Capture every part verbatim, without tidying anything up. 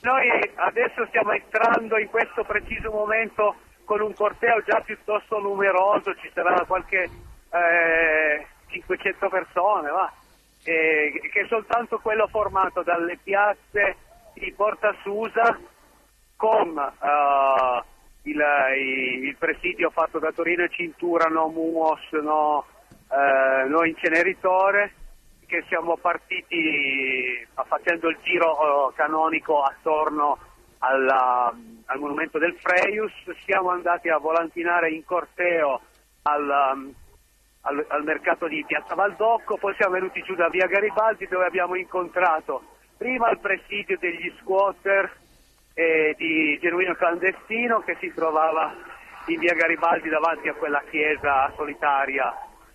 noi adesso stiamo entrando in questo preciso momento con un corteo già piuttosto numeroso, ci sarà qualche eh, cinquecento persone, va? E, che è soltanto quello formato dalle piazze di Porta Susa con uh, il, il presidio fatto da Torino e Cintura, no M U O S, no, uh, no inceneritore, che siamo partiti facendo il giro uh, canonico attorno alla, al monumento del Freius, siamo andati a volantinare in corteo al, um, al, al mercato di Piazza Valdocco, poi siamo venuti giù da via Garibaldi dove abbiamo incontrato prima il presidio degli squatter eh, di Genuino Clandestino che si trovava in via Garibaldi davanti a quella chiesa solitaria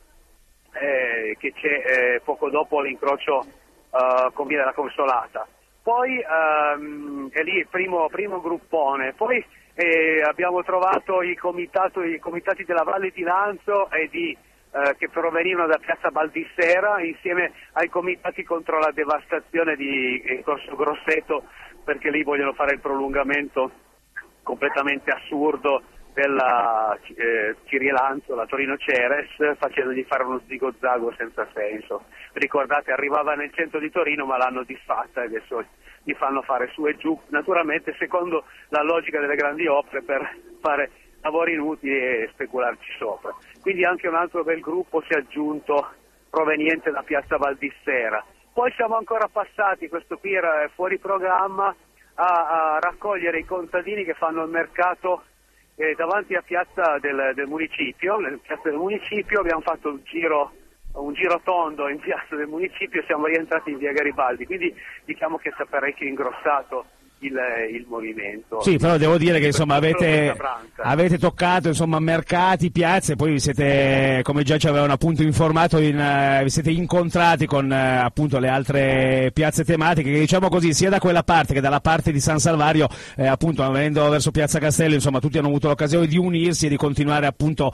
eh, che c'è eh, poco dopo l'incrocio uh, con via della Consolata. Poi um, è lì il primo, primo gruppone, poi eh, abbiamo trovato i, comitato, i comitati della Valle di Lanzo e di, eh, che provenivano da Piazza Baldissera insieme ai comitati contro la devastazione di eh, Corso Grosseto, perché lì vogliono fare il prolungamento completamente assurdo della eh, Cirilanzo, la Torino Ceres, facendogli fare uno zigozago senza senso. Ricordate, arrivava nel centro di Torino ma l'hanno disfatta e adesso gli fanno fare su e giù, naturalmente secondo la logica delle grandi opere per fare lavori inutili e specularci sopra. Quindi anche un altro bel gruppo si è aggiunto proveniente da Piazza Valdissera. Poi siamo ancora passati, questo qui era fuori programma, a, a raccogliere i contadini che fanno il mercato eh, davanti a piazza del, del municipio. Nel piazza del municipio abbiamo fatto un giro, un giro tondo in piazza del municipio e siamo rientrati in via Garibaldi, quindi diciamo che si è parecchio ingrossato il, il movimento. Sì, però devo dire che insomma avete, avete toccato insomma mercati, piazze, poi vi siete, come già ci avevano appunto informato, in, uh, vi siete incontrati con uh, appunto le altre piazze tematiche, che diciamo così sia da quella parte che dalla parte di San Salvario, eh, appunto venendo verso Piazza Castello, insomma tutti hanno avuto l'occasione di unirsi e di continuare appunto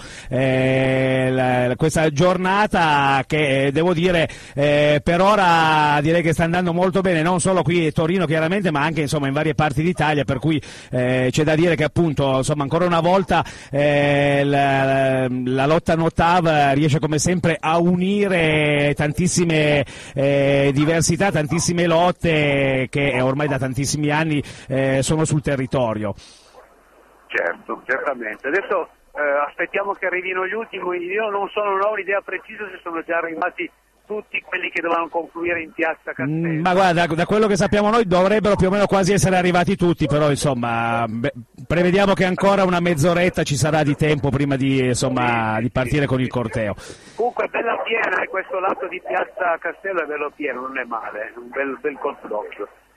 eh, la, questa giornata che eh, devo dire eh, per ora direi che sta andando molto bene, non solo qui a Torino chiaramente, ma anche insomma in varie parti d'Italia, per cui eh, c'è da dire che appunto insomma ancora una volta eh, la, la lotta Notav riesce come sempre a unire tantissime eh, diversità, tantissime lotte che ormai da tantissimi anni eh, sono sul territorio. Certo, certamente. Adesso eh, aspettiamo che arrivino gli ultimi, io non, sono, non ho un'idea precisa se sono già arrivati tutti quelli che dovevano confluire in piazza Castello. Mm, ma guarda, da, da quello che sappiamo noi dovrebbero più o meno quasi essere arrivati tutti, però insomma beh, prevediamo che ancora una mezz'oretta ci sarà di tempo prima di, insomma, sì, di partire sì, con sì, il corteo. Comunque è bella piena, e questo lato di piazza Castello è bello pieno, non è male, un bel, bel colpo d'occhio.